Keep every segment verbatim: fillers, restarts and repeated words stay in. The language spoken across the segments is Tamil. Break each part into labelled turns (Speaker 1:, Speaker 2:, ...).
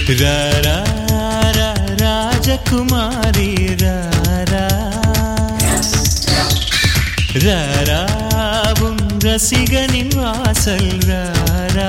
Speaker 1: ராரா ராஜகுமாரி ராரா ராராவும் ரசிகனின் வாசல் ராரா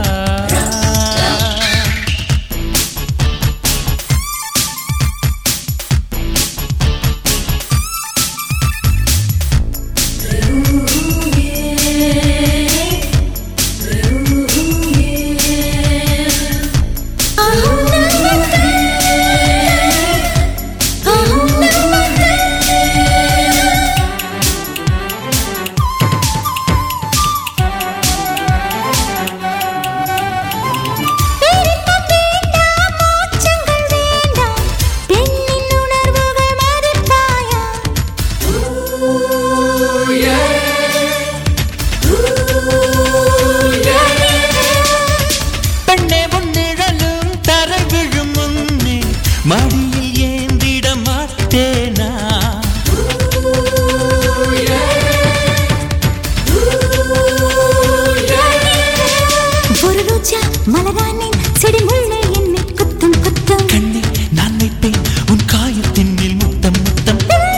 Speaker 1: மடியில் ஏந்திட மாட்டேனா
Speaker 2: ஒரு ரோஜா மலரானேன் செடி முள்ளை என்னை குத்தும் குத்தும்
Speaker 1: கண்ணே நான் வைப்பேன் உன் காயத்தின் மேல் முத்தம் முத்தம்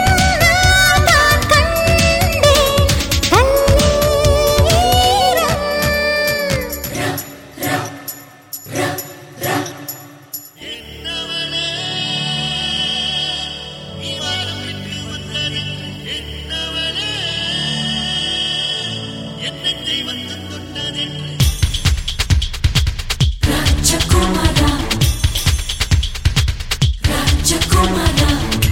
Speaker 2: ராஜகுமாரா ராஜகுமாரா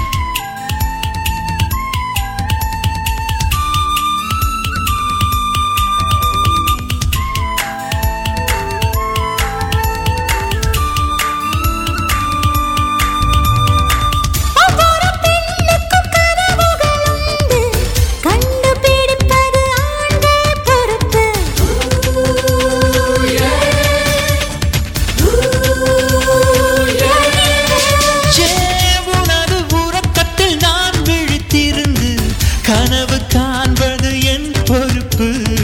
Speaker 1: கனவு காண்பது என் பொறுப்பு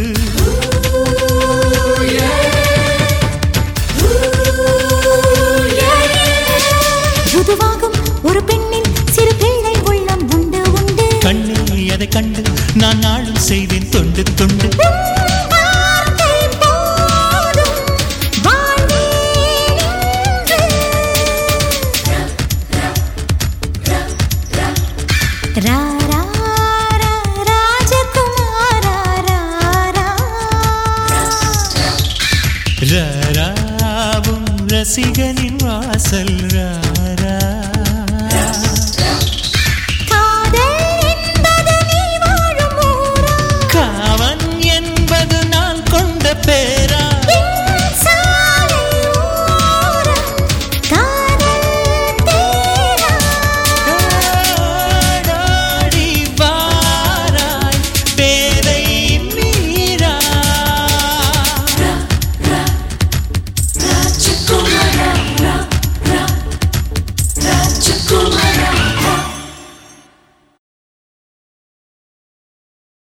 Speaker 2: ருதுவாகும் ஒரு பெண்ணின் சிறு பிள்ளை உள்ளம் உண்டு உண்டு
Speaker 1: கண்ணே அதை கண்டு நான் நாளும் செய்தேன் தொண்டு தொண்டு
Speaker 2: ராரா
Speaker 1: ராராவும் ரசிகனின் வாசல் ரா